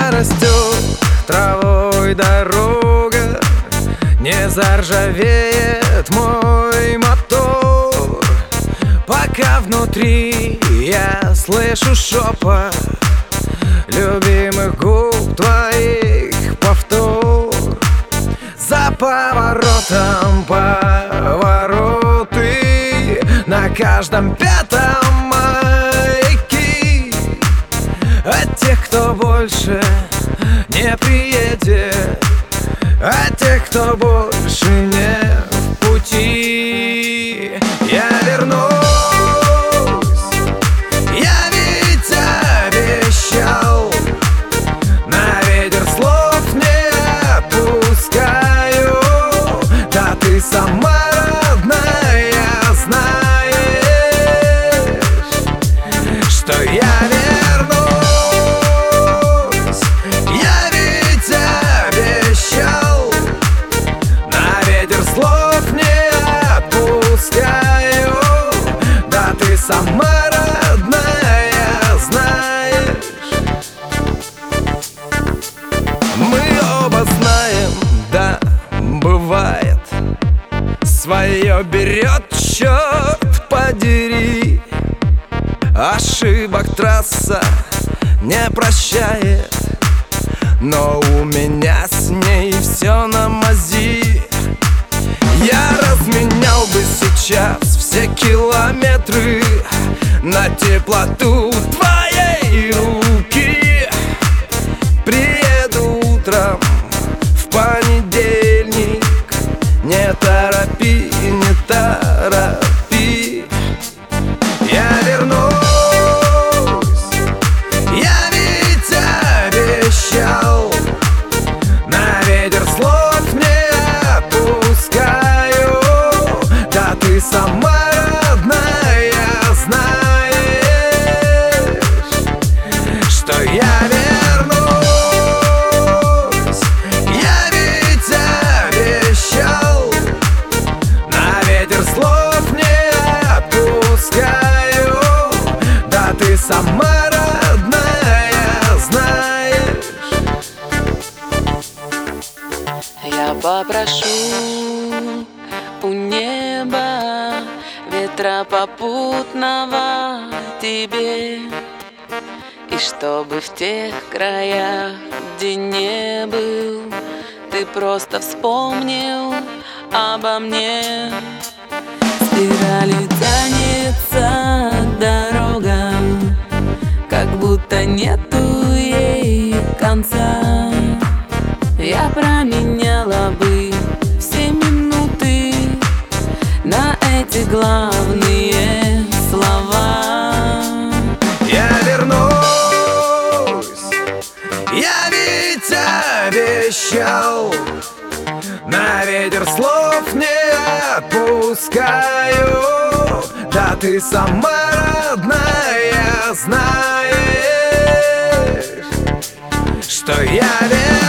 Зарастет травой дорога, не заржавеет мой мотор, пока внутри я слышу шепот любимых губ твоих повтор. За поворотом повороты, на каждом пятом маяки. От тех, кто больше не приедет, от тех, кто больше не в пути. Я вернусь, я ведь обещал, на ветер слов не отпускаю. Да ты сама родная знаешь, что я вернусь. Я ведь обещал, на ветер слов не отпускаю. Да ты сама родная знаешь. Мы оба знаем, да, бывает, свое берет, черт подери. Ошибок трасса не прощает, но у меня с ней все на мази. Я разменял бы сейчас все километры на теплоту твоей руки. Приеду утром в понедельник, не торопи, не торопи. Я вернусь, я ведь обещал, на ветер слов не отпускаю. Да ты сама родная знаешь, что я вернусь. Я ведь обещал, на ветер слов не отпускаю. Да ты сама родная знаешь. Я попрошу у неба ветра попутного тебе, и чтобы в тех краях, где не был, ты просто вспомнил обо мне. Спиралью тянется дорога, как будто нету ей конца. Я променяла бы все минуты на эти главные слова. Я вернусь, я ведь обещал, на ветер слов не отпускаю. Да ты сама родная знаешь, что я вернусь.